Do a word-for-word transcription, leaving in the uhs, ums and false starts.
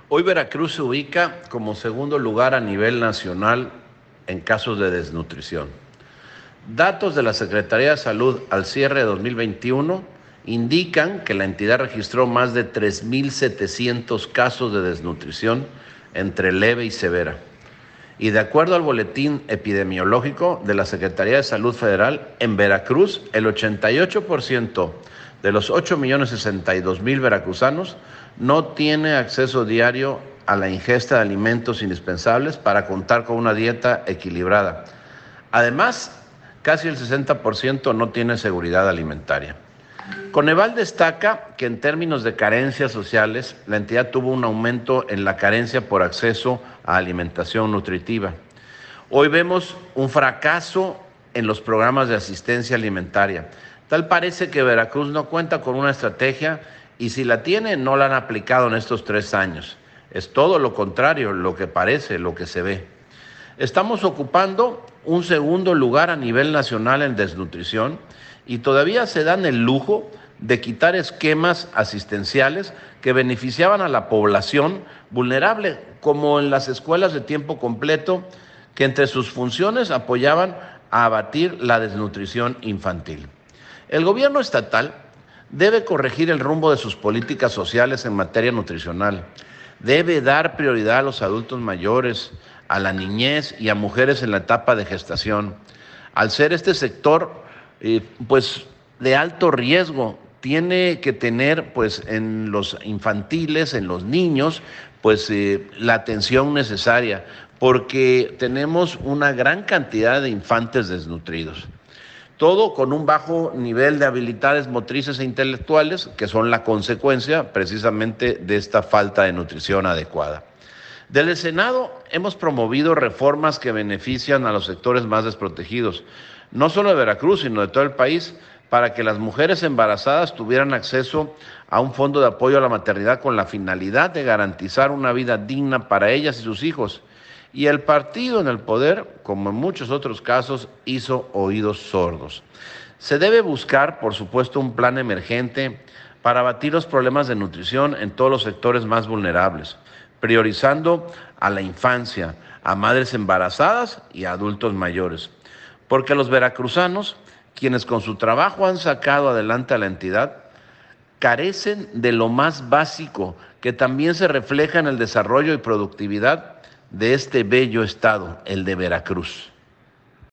Hoy Veracruz se ubica como segundo lugar a nivel nacional en casos de desnutrición. Datos de la Secretaría de Salud al cierre de dos mil veintiuno indican que la entidad registró más de tres mil setecientos casos de desnutrición entre leve y severa. Y de acuerdo al boletín epidemiológico de la Secretaría de Salud Federal, en Veracruz el ochenta y ocho por ciento de los ocho millones sesenta y dos mil veracruzanos no tiene acceso diario a la ingesta de alimentos indispensables para contar con una dieta equilibrada. Además, casi el sesenta por ciento no tiene seguridad alimentaria. Coneval destaca que en términos de carencias sociales, la entidad tuvo un aumento en la carencia por acceso a alimentación nutritiva. Hoy vemos un fracaso en los programas de asistencia alimentaria. Tal parece que Veracruz no cuenta con una estrategia y si la tiene, no la han aplicado en estos tres años. Es todo lo contrario, lo que parece, lo que se ve. Estamos ocupando un segundo lugar a nivel nacional en desnutrición y todavía se dan el lujo de quitar esquemas asistenciales que beneficiaban a la población vulnerable, como en las escuelas de tiempo completo, que entre sus funciones apoyaban a abatir la desnutrición infantil. El gobierno estatal debe corregir el rumbo de sus políticas sociales en materia nutricional. Debe dar prioridad a los adultos mayores, a la niñez y a mujeres en la etapa de gestación. Al ser este sector eh, pues, de alto riesgo, tiene que tener pues, en los infantiles, en los niños, pues, eh, la atención necesaria, porque tenemos una gran cantidad de infantes desnutridos. Todo con un bajo nivel de habilidades motrices e intelectuales, que son la consecuencia precisamente de esta falta de nutrición adecuada. Desde el Senado hemos promovido reformas que benefician a los sectores más desprotegidos, no solo de Veracruz, sino de todo el país, para que las mujeres embarazadas tuvieran acceso a un fondo de apoyo a la maternidad con la finalidad de garantizar una vida digna para ellas y sus hijos. Y el partido en el poder, como en muchos otros casos, hizo oídos sordos. Se debe buscar, por supuesto, un plan emergente para abatir los problemas de nutrición en todos los sectores más vulnerables, priorizando a la infancia, a madres embarazadas y a adultos mayores. Porque los veracruzanos, quienes con su trabajo han sacado adelante a la entidad, carecen de lo más básico, que también se refleja en el desarrollo y productividad de este bello estado, el de Veracruz.